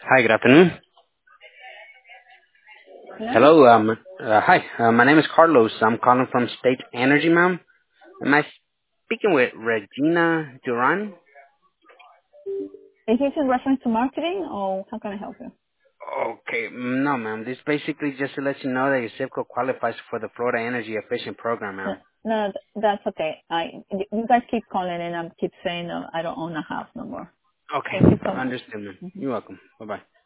Hi, good afternoon. Hello? Hello, hi. My name is Carlos. I'm calling from State Energy, ma'am. Am I speaking with Regina Duran? Is this in reference to marketing or how can I help you? Okay, no, ma'am. This is basically just to let you know that your zip code qualifies for the Florida Energy Efficient Program, No, ma'am. no, that's okay. You guys keep calling and I keep saying no, I don't own a house no more. Okay, Thank you so much. understood, ma'am. Mhm. You're welcome. Bye-bye.